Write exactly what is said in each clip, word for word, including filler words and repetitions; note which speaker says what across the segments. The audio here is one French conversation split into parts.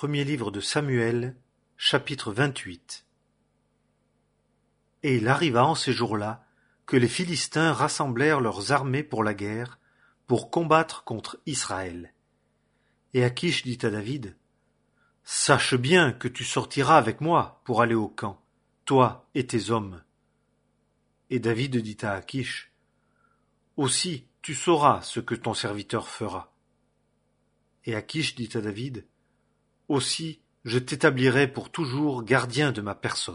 Speaker 1: Premier livre de Samuel, chapitre vingt-huit. Et il arriva en ces jours-là que les Philistins rassemblèrent leurs armées pour la guerre, pour combattre contre Israël. Et Achish dit à David, « Sache bien que tu sortiras avec moi pour aller au camp, toi et tes hommes. » Et David dit à Achish, « Aussi tu sauras ce que ton serviteur fera. » Et Achish dit à David, « Aussi je t'établirai pour toujours gardien de ma personne. »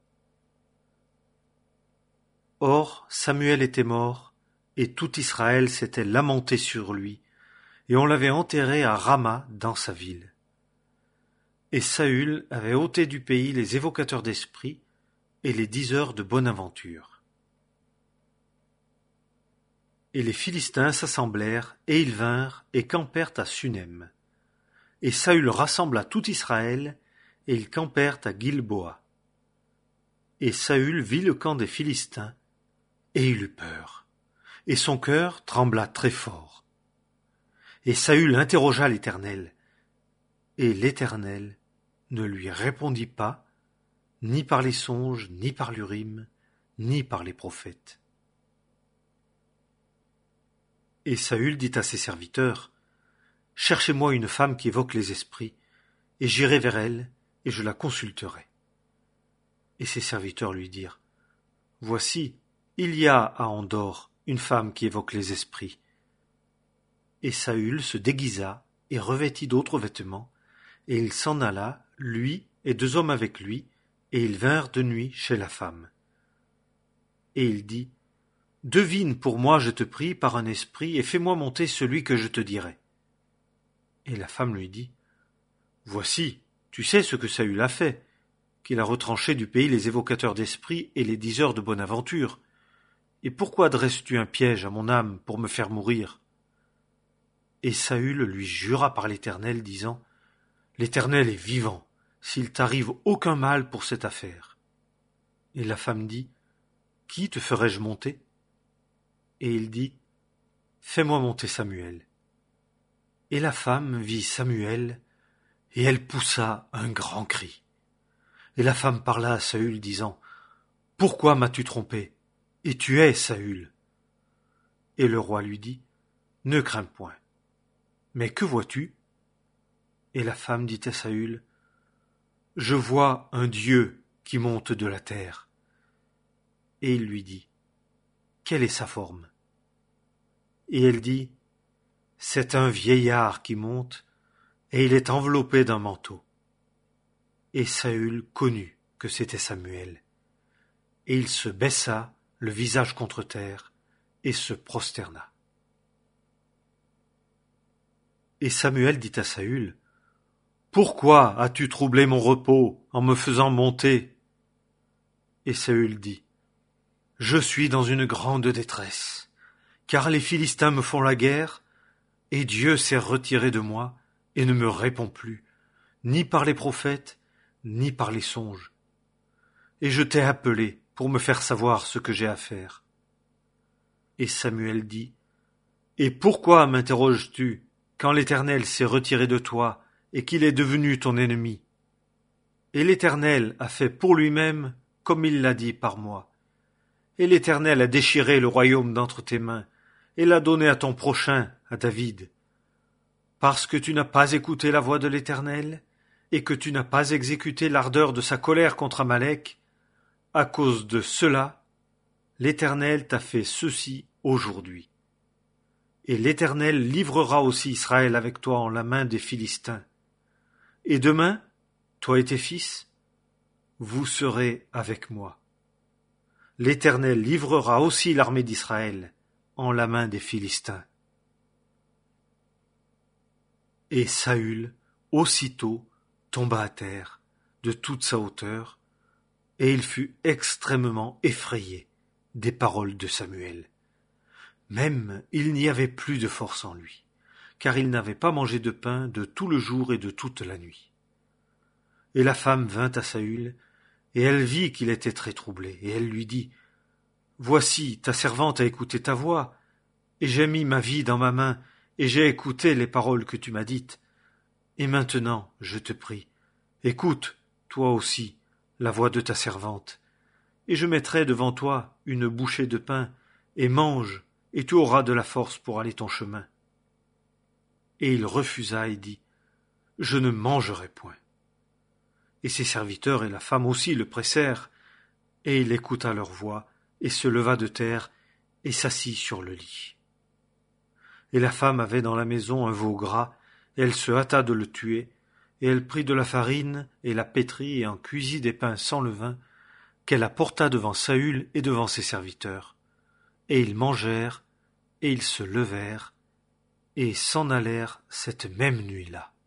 Speaker 1: Or Samuel était mort, et tout Israël s'était lamenté sur lui, et on l'avait enterré à Rama dans sa ville. Et Saül avait ôté du pays les évocateurs d'esprit et les diseurs de bonne aventure. Et les Philistins s'assemblèrent, et ils vinrent et campèrent à Sunem. Et Saül rassembla tout Israël, et ils campèrent à Gilboa. Et Saül vit le camp des Philistins, et il eut peur, et son cœur trembla très fort. Et Saül interrogea l'Éternel, et l'Éternel ne lui répondit pas, ni par les songes, ni par l'Urim, ni par les prophètes. Et Saül dit à ses serviteurs, « Cherchez-moi une femme qui évoque les esprits, et j'irai vers elle, et je la consulterai. » Et ses serviteurs lui dirent, « Voici, il y a à Endor une femme qui évoque les esprits. » Et Saül se déguisa et revêtit d'autres vêtements, et il s'en alla, lui et deux hommes avec lui, et ils vinrent de nuit chez la femme. Et il dit, « Devine pour moi, je te prie, par un esprit, et fais-moi monter celui que je te dirai. » Et la femme lui dit, « Voici, tu sais ce que Saül a fait, qu'il a retranché du pays les évocateurs d'esprit et les diseurs de bonne aventure. Et pourquoi dresses-tu un piège à mon âme pour me faire mourir ?» Et Saül lui jura par l'Éternel, disant, « L'Éternel est vivant, s'il t'arrive aucun mal pour cette affaire. » Et la femme dit, « Qui te ferai-je monter ?» Et il dit, « Fais-moi monter Samuel. » Et la femme vit Samuel, et elle poussa un grand cri. Et la femme parla à Saül, disant, « Pourquoi m'as-tu trompé? Et tu es Saül. » Et le roi lui dit, « Ne crains point. Mais que vois-tu? » Et la femme dit à Saül, « Je vois un Dieu qui monte de la terre. » Et il lui dit, « Quelle est sa forme? » Et elle dit, « C'est un vieillard qui monte, et il est enveloppé d'un manteau. » Et Saül connut que c'était Samuel. Et il se baissa, le visage contre terre, et se prosterna. Et Samuel dit à Saül, « Pourquoi as-tu troublé mon repos en me faisant monter ?» Et Saül dit, « Je suis dans une grande détresse, car les Philistins me font la guerre, et Dieu s'est retiré de moi et ne me répond plus, ni par les prophètes, ni par les songes. Et je t'ai appelé pour me faire savoir ce que j'ai à faire. » Et Samuel dit, « Et pourquoi m'interroges-tu quand l'Éternel s'est retiré de toi et qu'il est devenu ton ennemi? Et l'Éternel a fait pour lui-même comme il l'a dit par moi. Et l'Éternel a déchiré le royaume d'entre tes mains et l'a donné à ton prochain, à David. Parce que tu n'as pas écouté la voix de l'Éternel et que tu n'as pas exécuté l'ardeur de sa colère contre Amalek, à cause de cela, l'Éternel t'a fait ceci aujourd'hui. Et l'Éternel livrera aussi Israël avec toi en la main des Philistins. Et demain, toi et tes fils, vous serez avec moi. L'Éternel livrera aussi l'armée d'Israël en la main des Philistins. » Et Saül, aussitôt, tomba à terre, de toute sa hauteur, et il fut extrêmement effrayé des paroles de Samuel. Même il n'y avait plus de force en lui, car il n'avait pas mangé de pain de tout le jour et de toute la nuit. Et la femme vint à Saül, et elle vit qu'il était très troublé, et elle lui dit, « Voici, ta servante a écouté ta voix, et j'ai mis ma vie dans ma main, et j'ai écouté les paroles que tu m'as dites. Et maintenant, je te prie, écoute, toi aussi, la voix de ta servante, et je mettrai devant toi une bouchée de pain, et mange, et tu auras de la force pour aller ton chemin. Et il refusa et dit, je ne mangerai point. Et ses serviteurs et la femme aussi le pressèrent, et il écouta leur voix, et se leva de terre, et s'assit sur le lit. Et la femme avait dans la maison un veau gras, et elle se hâta de le tuer, et elle prit de la farine, et la pétrit, et en cuisit des pains sans levain, qu'elle apporta devant Saül et devant ses serviteurs. Et ils mangèrent, et ils se levèrent, et s'en allèrent cette même nuit-là.